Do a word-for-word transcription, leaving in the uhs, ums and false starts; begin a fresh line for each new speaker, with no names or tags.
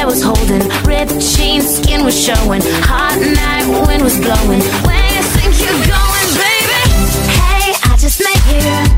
was holding, ripped jeans, skin was showing, hot night, wind was blowing. Where you think you're going, baby? Hey, I just met you.